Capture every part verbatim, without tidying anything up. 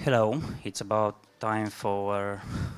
Hello, it's about time for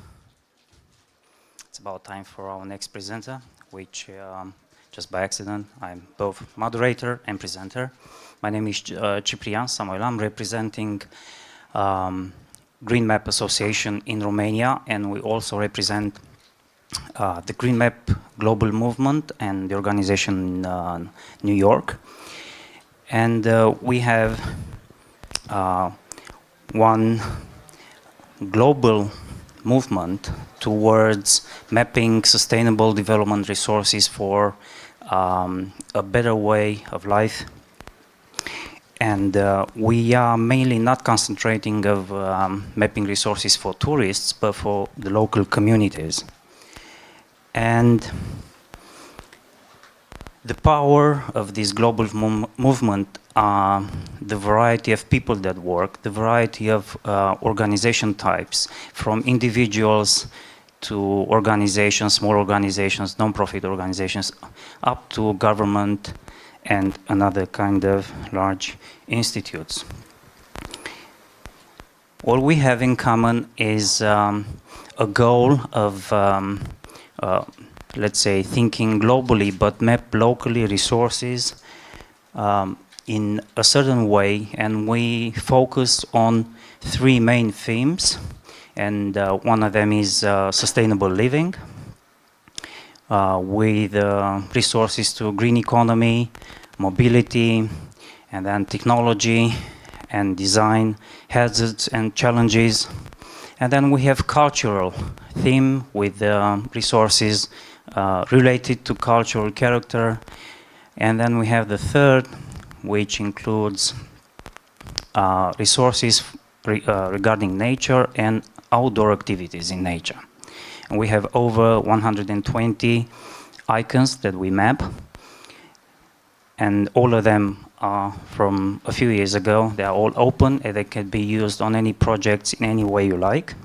it's about time for our next presenter, which um, just by accident I'm both moderator and presenter. My name is uh, Ciprian Samuel. I'm representing um, Green Map Association in Romania, and we also represent uh, the Green Map Global Movement and the organization in uh, New York. And uh, we have uh, one global movement towards mapping sustainable development resources for um, a better way of life. And uh, we are mainly not concentrating of um, mapping resources for tourists, but for the local communities. And the power of this global mov movement, uh, the variety of people that work, the variety of uh, organization types, from individuals to organizations, small organizations, non-profit organizations, up to government and another kind of large institutes. All we have in common is um, a goal of um, uh, let's say, thinking globally, but map locally resources um, in a certain way. And we focus on three main themes. And uh, one of them is uh, sustainable living, uh, with uh, resources to green economy, mobility, and then technology and design, hazards and challenges. And then we have cultural theme with uh, resources Uh, related to cultural character. And then we have the third, which includes uh, resources re uh, regarding nature and outdoor activities in nature. And we have over one hundred twenty icons that we map, and all of them are from a few years ago. They are all open and they can be used on any projects in any way you like.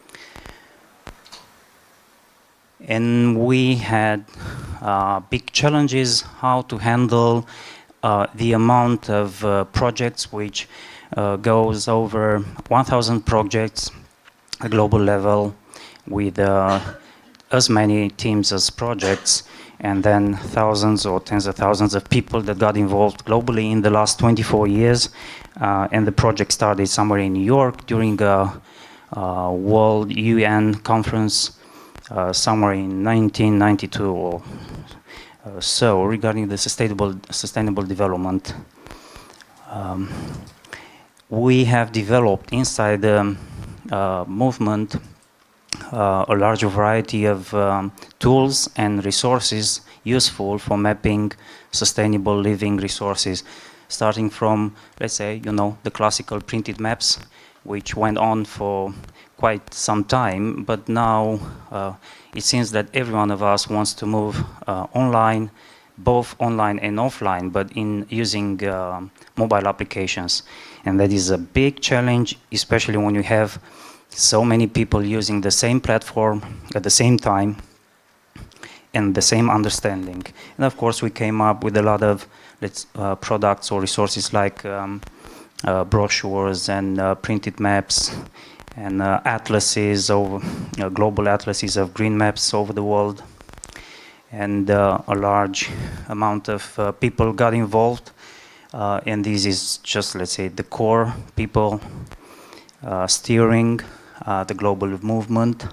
And we had uh, big challenges how to handle uh, the amount of uh, projects, which uh, goes over one thousand projects at global level, with uh, as many teams as projects, and then thousands or tens of thousands of people that got involved globally in the last twenty-four years. Uh, and the project started somewhere in New York during a, a World U N conference Uh, somewhere in nineteen ninety-two or uh, so, regarding the sustainable sustainable development. Um, we have developed inside the uh, movement uh, a large variety of um, tools and resources useful for mapping sustainable living resources, starting from, let's say, you know, the classical printed maps, which went on for quite some time, but now uh, it seems that every one of us wants to move uh, online, both online and offline, but in using uh, mobile applications. And that is a big challenge, especially when you have so many people using the same platform at the same time and the same understanding. And of course, we came up with a lot of let's, uh, products or resources like um, uh, brochures and uh, printed maps, and uh, atlases, over uh, global atlases of green maps over the world. And uh, a large amount of uh, people got involved. Uh, and this is just, let's say, the core people uh, steering uh, the global movement.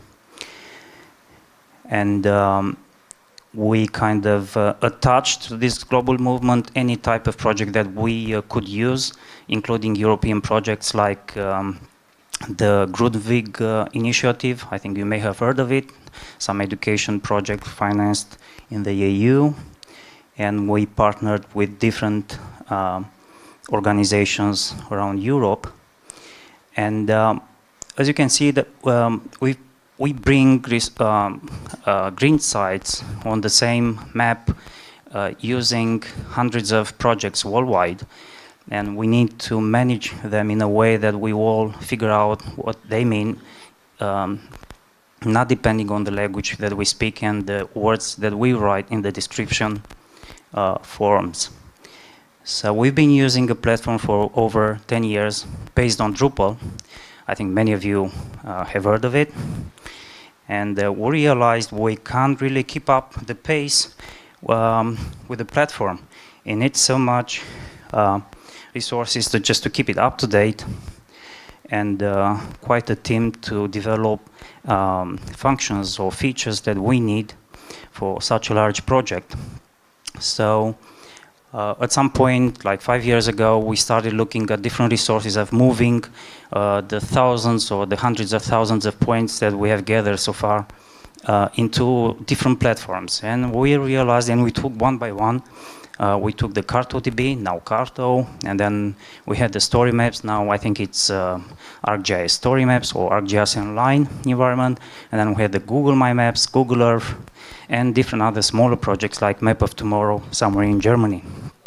And um, we kind of uh, attached to this global movement any type of project that we uh, could use, including European projects like um, the Grundtvig uh, initiative. I think you may have heard of it, some education project financed in the E U, and we partnered with different uh, organizations around Europe. And um, as you can see, that um, we we bring um, uh, green sites on the same map uh, using hundreds of projects worldwide. And we need to manage them in a way that we all figure out what they mean, um, not depending on the language that we speak and the words that we write in the description uh, forms. So we've been using a platform for over ten years based on Drupal. I think many of you uh, have heard of it. And uh, we realized we can't really keep up the pace um, with the platform. It needs so much uh, resources to just to keep it up to date, and uh, quite a team to develop um, functions or features that we need for such a large project. So uh, at some point, like five years ago, we started looking at different resources of moving uh, the thousands or the hundreds of thousands of points that we have gathered so far uh, into different platforms. And we realized, and we took one by one, Uh, we took the CartoDB, now Carto, and then we had the story maps. Now I think it's uh, ArcGIS Story Maps or ArcGIS Online environment. And then we had the Google My Maps, Google Earth, and different other smaller projects like Map of Tomorrow somewhere in Germany.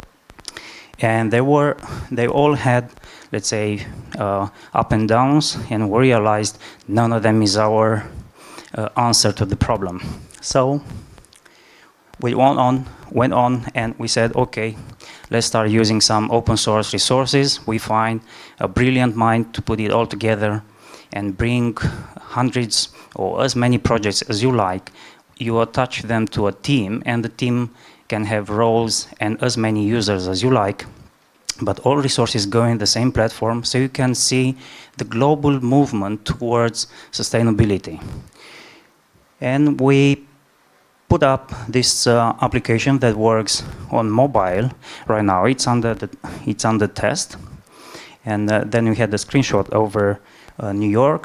And they were, they all had, let's say, uh, up and downs, and we realized none of them is our uh, answer to the problem. So we went on, went on, and we said, okay, let's start using some open source resources. We find a brilliant mind to put it all together and bring hundreds or as many projects as you like. You attach them to a team, and the team can have roles and as many users as you like. But all resources go in the same platform, so you can see the global movement towards sustainability. And we put up this uh, application that works on mobile right now. It's under the it's under test, and uh, then we had the screenshot over uh, New York,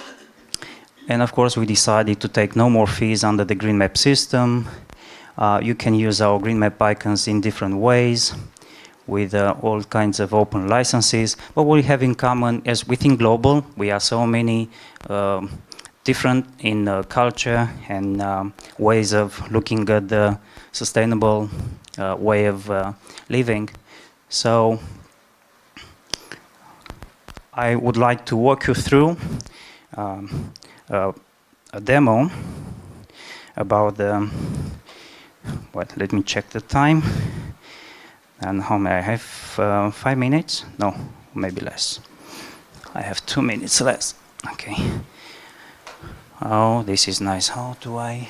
and of course we decided to take no more fees under the Green Map system. Uh, you can use our Green Map icons in different ways with uh, all kinds of open licenses. What we have in common is we think global. We are so many. Uh, different in uh, culture and um, ways of looking at the sustainable uh, way of uh, living. So I would like to walk you through um, uh, a demo about the, what, let me check the time. And how may I have uh, five minutes? No, maybe less. I have two minutes less, okay. Oh, this is nice. How do I?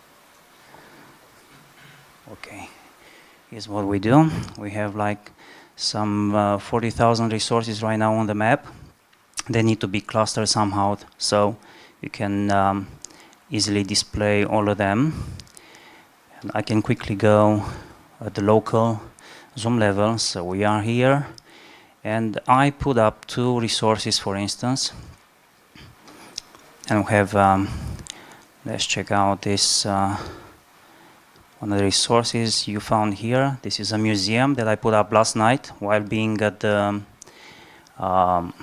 Okay, here's what we do. We have like some uh, forty thousand resources right now on the map. They need to be clustered somehow, so you can um, easily display all of them. And I can quickly go at the local zoom level. So we are here, and I put up two resources, for instance. And we have, um, let's check out this, uh, one of the resources you found here. This is a museum that I put up last night while being at the, um,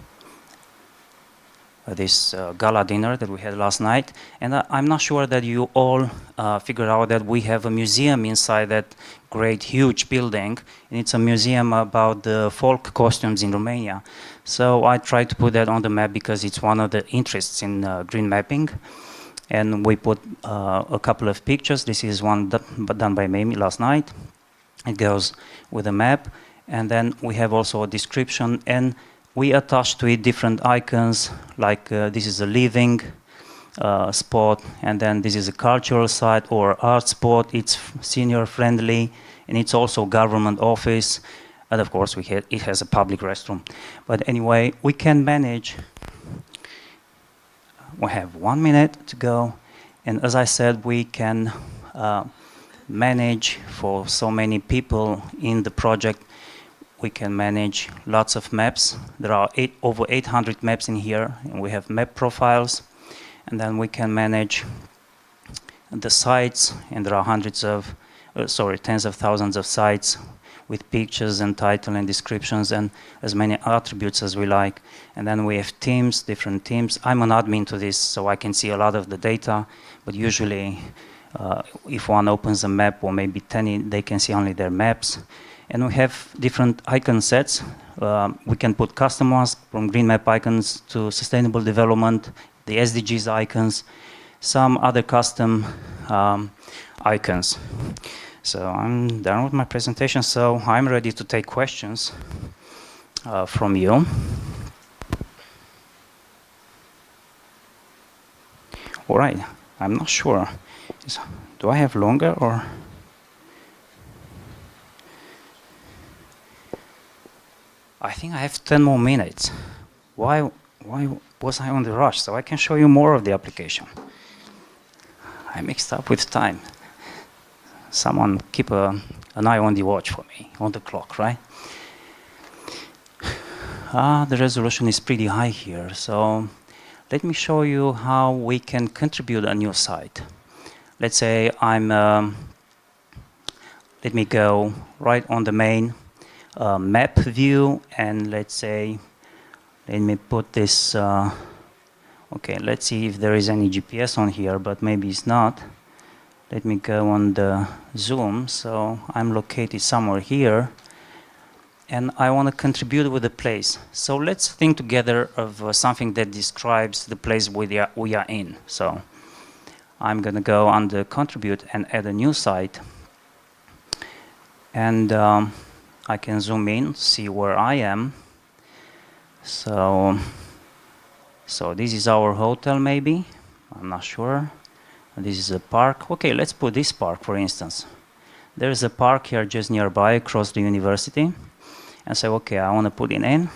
at this uh, gala dinner that we had last night. And uh, I'm not sure that you all uh, figured out that we have a museum inside that great, huge building. And it's a museum about the folk costumes in Romania. So I tried to put that on the map because it's one of the interests in uh, green mapping. And we put uh, a couple of pictures. This is one done by Mamie last night. It goes with a map. And then we have also a description. And we attach to it different icons, like uh, this is a living uh, spot. And then this is a cultural site or art spot. It's senior friendly. And it's also government office. And of course, we had, it has a public restroom. But anyway, we can manage. We have one minute to go. And as I said, we can uh, manage for so many people in the project. We can manage lots of maps. There are eight, over eight hundred maps in here. And we have map profiles. And then we can manage the sites. And there are hundreds of, uh, sorry, tens of thousands of sites with pictures and title and descriptions and as many attributes as we like. And then we have teams, different teams. I'm an admin to this, so I can see a lot of the data, but usually uh, if one opens a map or maybe ten, they can see only their maps. And we have different icon sets. Um, we can put custom ones from green map icons to sustainable development, the S D Gs icons, some other custom um, icons. So I'm done with my presentation, so I'm ready to take questions uh, from you. All right, I'm not sure. Is, do I have longer or? I think I have ten more minutes. Why, why was I on the rush? So I can show you more of the application. I mixed up with time. Someone keep a, an eye on the watch for me, on the clock, right? Ah, the resolution is pretty high here, so let me show you how we can contribute a new site. Let's say I'm, um, let me go right on the main uh, map view, and let's say, let me put this, uh, okay, let's see if there is any G P S on here, but maybe it's not. Let me go on the zoom, so I'm located somewhere here, and I want to contribute with the place. So let's think together of uh, something that describes the place we are, we are in. So I'm going to go under contribute and add a new site, and um, I can zoom in, see where I am. So, so this is our hotel maybe, I'm not sure. This is a park. Okay, let's put this park, for instance. There is a park here just nearby across the university. And say, okay, I want to put it in.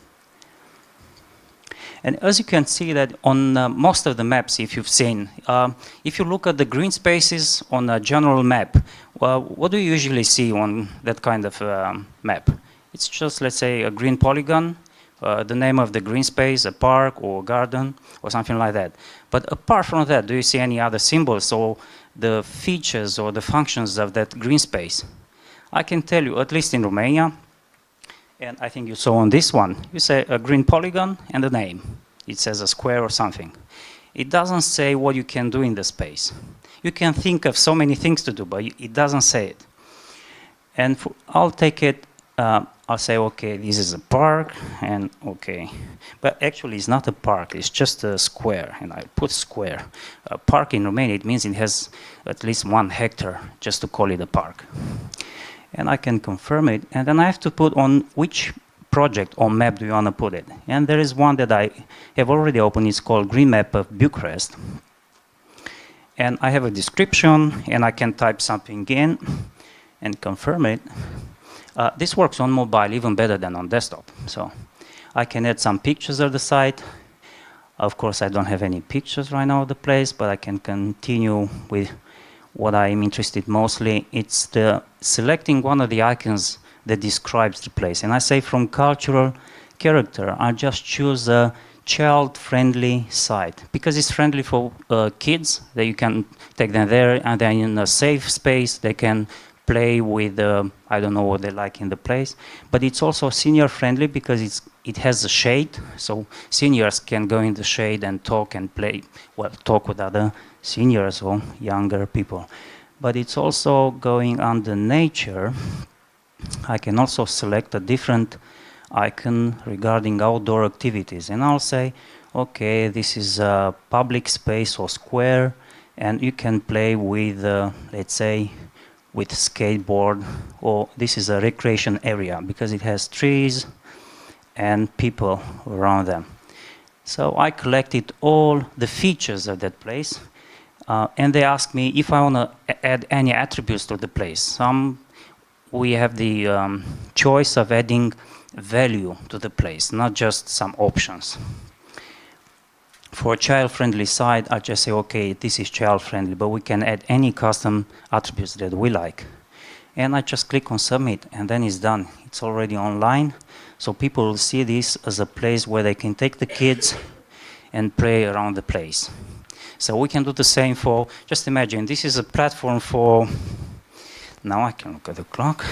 And as you can see that on uh, most of the maps, if you've seen, uh, if you look at the green spaces on a general map, well, what do you usually see on that kind of um, map? It's just, let's say, a green polygon, uh, the name of the green space, a park or a garden or something like that. But apart from that, do you see any other symbols or the features or the functions of that green space? I can tell you, at least in Romania, and I think you saw on this one, you say a green polygon and a name. It says a square or something. It doesn't say what you can do in the space. You can think of so many things to do, but it doesn't say it. And for, I'll take it, uh, I'll say, okay, this is a park, and okay. But actually it's not a park, it's just a square, and I put square. A park in Romania, it means it has at least one hectare, just to call it a park. And I can confirm it, and then I have to put on which project or map do you want to put it. And there is one that I have already opened, it's called Green Map of Bucharest. And I have a description, and I can type something in and confirm it. Uh, this works on mobile even better than on desktop. So I can add some pictures of the site. Of course, I don't have any pictures right now of the place, but I can continue with what I'm interested mostly. It's the selecting one of the icons that describes the place. And I say from cultural character, I just choose a child-friendly site because it's friendly for uh, kids, that you can take them there, and then in a safe space they can play with, uh, I don't know what they like in the place. But it's also senior-friendly because it's, it has a shade, so seniors can go in the shade and talk and play, well, talk with other seniors or younger people. But it's also going under nature. I can also select a different icon regarding outdoor activities, and I'll say, okay, this is a public space or square, and you can play with, uh, let's say, with skateboard, or this is a recreation area because it has trees and people around them. So I collected all the features of that place, uh, and they asked me if I want to add any attributes to the place. Some we have the um, choice of adding value to the place, not just some options. For a child-friendly site, I just say, okay, this is child-friendly, but we can add any custom attributes that we like. And I just click on submit, and then it's done. It's already online, so people will see this as a place where they can take the kids and play around the place. So we can do the same for, just imagine, this is a platform for, now I can look at the clock.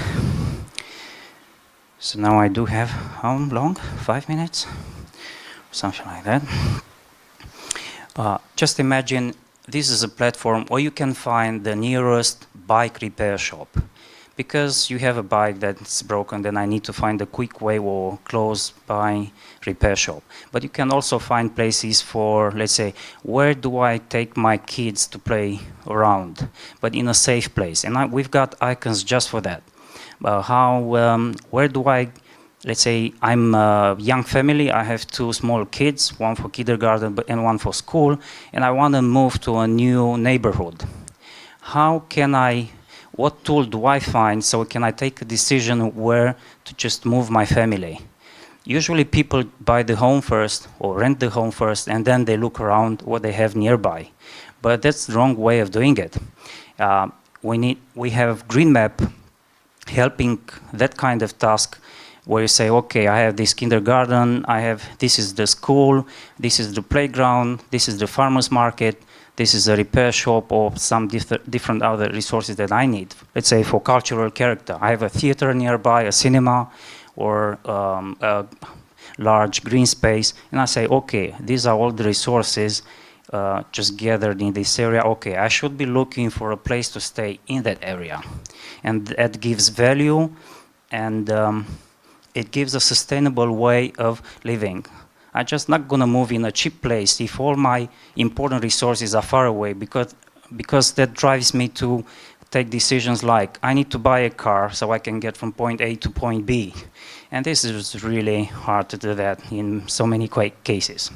So now I do have, how long? Five minutes? Something like that. Uh, just imagine this is a platform where you can find the nearest bike repair shop. Because you have a bike that's broken, then I need to find a quick way or close by repair shop. But you can also find places for, let's say, where do I take my kids to play around, but in a safe place. And I, we've got icons just for that. Uh, how, um, where do I let's say I'm a young family, I have two small kids, one for kindergarten and one for school, and I want to move to a new neighborhood. How can I, what tool do I find so can I take a decision where to just move my family? Usually people buy the home first or rent the home first and then they look around what they have nearby. But that's the wrong way of doing it. Uh, we need, we have GreenMap helping that kind of task where you say, okay, I have this kindergarten, I have, this is the school, this is the playground, this is the farmer's market, this is a repair shop or some diff different other resources that I need. Let's say for cultural character, I have a theater nearby, a cinema, or um, a large green space, and I say, okay, these are all the resources uh, just gathered in this area. Okay, I should be looking for a place to stay in that area. And that gives value, and um, it gives a sustainable way of living. I'm just not gonna move in a cheap place if all my important resources are far away, because, because that drives me to take decisions like, I need to buy a car so I can get from point A to point B. And this is really hard to do that in so many cases.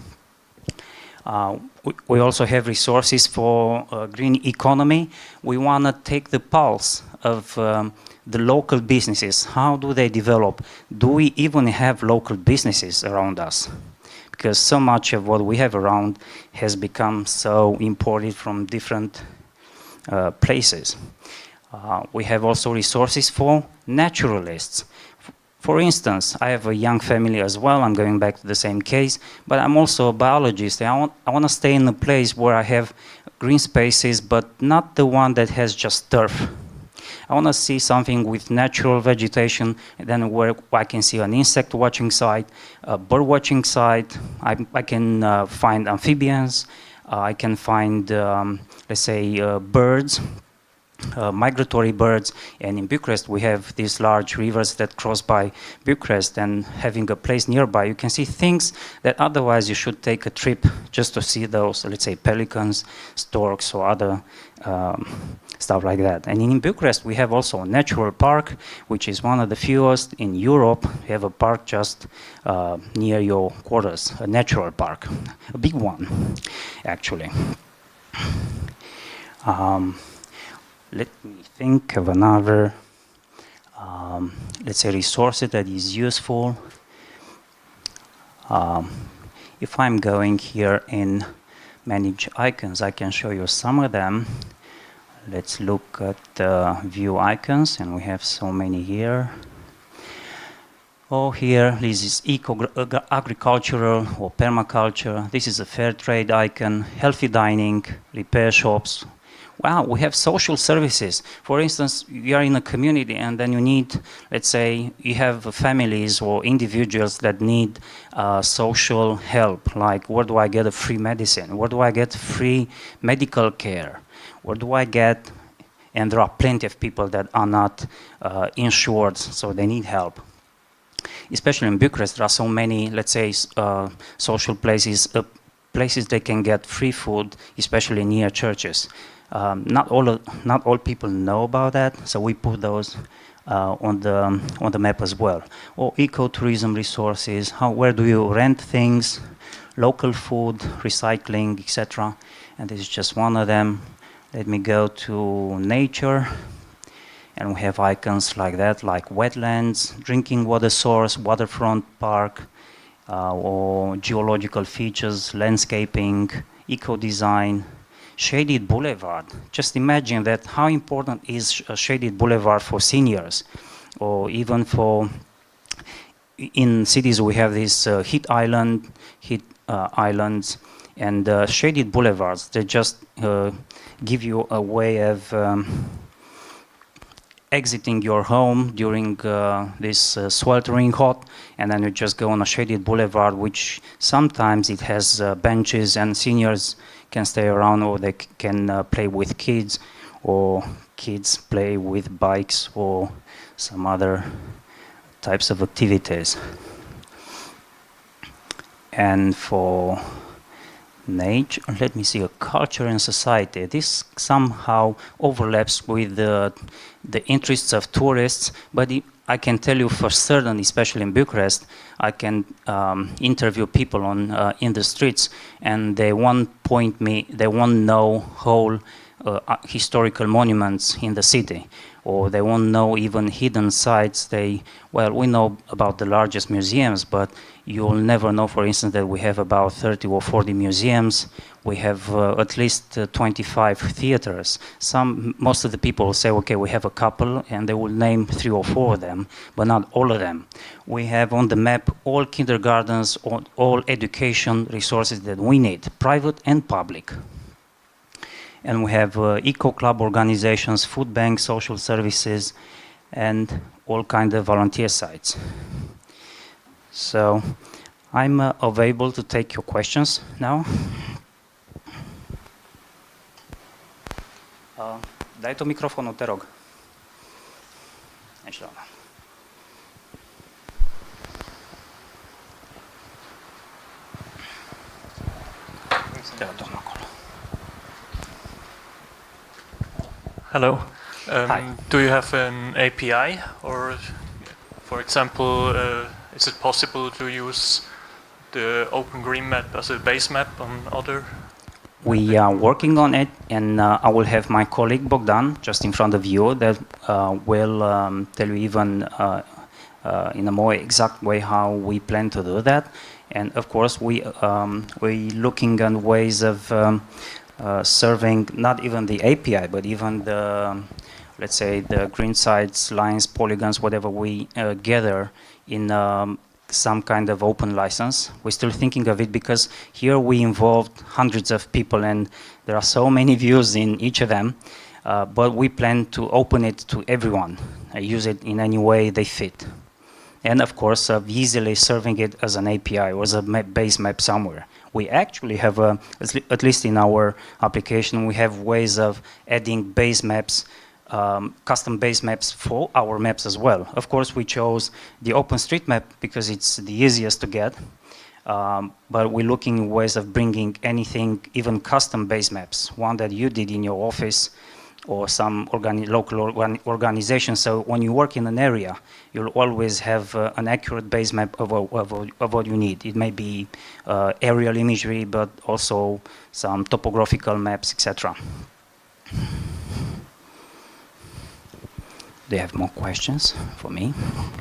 Uh, we, we also have resources for uh, green economy. We want to take the pulse of um, the local businesses. How do they develop? Do we even have local businesses around us? Because so much of what we have around has become so imported from different uh, places. Uh, we have also resources for naturalists. For instance, I have a young family as well. I'm going back to the same case, but I'm also a biologist. I want, I want to stay in a place where I have green spaces, but not the one that has just turf. I want to see something with natural vegetation, and then where I can see an insect watching site, a bird watching site. I, I can uh, find amphibians. Uh, I can find, um, let's say, uh, birds. Uh, migratory birds, and in Bucharest we have these large rivers that cross by Bucharest, and having a place nearby you can see things that otherwise you should take a trip just to see those, let's say pelicans, storks or other um, stuff like that. And in Bucharest we have also a natural park, which is one of the fewest in Europe. We have a park just uh, near your quarters, a natural park, a big one actually. Um, Let me think of another, um, let's say, resource that is useful. Um, if I'm going here in Manage Icons, I can show you some of them. Let's look at uh, View Icons, and we have so many here. Oh, here, this is eco-agricultural or permaculture. This is a fair trade icon, healthy dining, repair shops. Wow, we have social services. For instance, you are in a community and then you need, let's say, you have families or individuals that need uh, social help, like where do I get a free medicine? Where do I get free medical care? Where do I get, and there are plenty of people that are not uh, insured, so they need help. Especially in Bucharest, there are so many, let's say, uh, social places, uh, places they can get free food, especially near churches. Um, not all not all people know about that, so we put those uh, on the um, on the map as well. Or ecotourism resources. How where do you rent things? Local food, recycling, et cetera. And this is just one of them. Let me go to nature, and we have icons like that, like wetlands, drinking water source, waterfront park, uh, or geological features, landscaping, eco design. Shaded boulevard. Just imagine that how important is a shaded boulevard for seniors, or even for, in cities we have these uh, heat island, heat uh, islands, and uh, shaded boulevards. They just uh, give you a way of um, exiting your home during uh, this uh, sweltering hot, and then you just go on a shaded boulevard, which sometimes it has uh, benches and seniors can stay around, or they c can uh, play with kids, or kids play with bikes or some other types of activities. And for Nature, let me see, a culture and society. This somehow overlaps with the, the interests of tourists, but it, I can tell you for certain, especially in Bucharest, I can um, interview people on uh, in the streets, and they won't point me, they won't know whole uh, historical monuments in the city, or they won't know even hidden sites. They, well, we know about the largest museums, but you'll never know, for instance, that we have about thirty or forty museums. We have uh, at least uh, twenty-five theaters. Some, most of the people say, okay, we have a couple, and they will name three or four of them, but not all of them. We have on the map all kindergartens, all, all education resources that we need, private and public. And we have uh, eco-club organizations, food banks, social services, and all kinds of volunteer sites. So I'm uh, available to take your questions now. Uh, dai to microfonul, te rog. Așa. Te rog, domnul acolo. Hello. Um, Hi. Do you have an A P I, or, for example, uh, is it possible to use the OpenGreenMap as a base map on other? We are working on it, and uh, I will have my colleague Bogdan just in front of you that uh, will um, tell you even uh, uh, in a more exact way how we plan to do that. And of course, we um, we're looking at ways of um, uh, serving not even the A P I, but even the, let's say, the green sites, lines, polygons, whatever we uh, gather in um, some kind of open license. We're still thinking of it because here we involved hundreds of people and there are so many views in each of them, uh, but we plan to open it to everyone, uh, use it in any way they fit. And of course, uh, easily serving it as an A P I or as a map, base map somewhere. We actually have, a, at least in our application, we have ways of adding base maps, um, custom base maps for our maps as well. Of course, we chose the OpenStreetMap because it's the easiest to get, um, but we're looking at ways of bringing anything, even custom base maps, one that you did in your office or some organi local organ organization. So when you work in an area, you'll always have uh, an accurate base map of, of, of what you need. It may be uh, aerial imagery, but also some topographical maps, et cetera. Do you have more questions for me?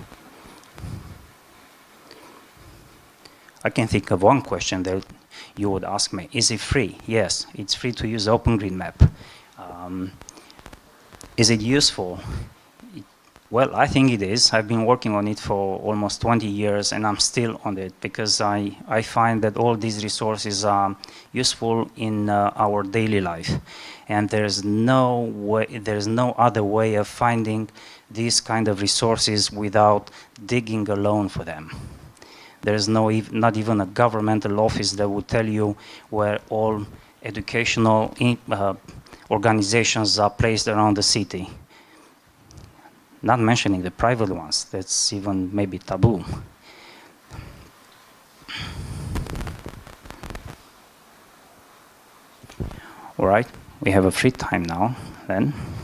I can think of one question that you would ask me. Is it free? Yes, it's free to use OpenGreenMap. Um, is it useful? It, well, I think it is. I've been working on it for almost twenty years and I'm still on it because I, I find that all these resources are useful in uh, our daily life. And there's no way, there's no other way of finding these kind of resources without digging alone for them. There's no, not even a governmental office that would tell you where all educational uh, organizations are placed around the city. Not mentioning the private ones, that's even maybe taboo. All right, we have a free time now then.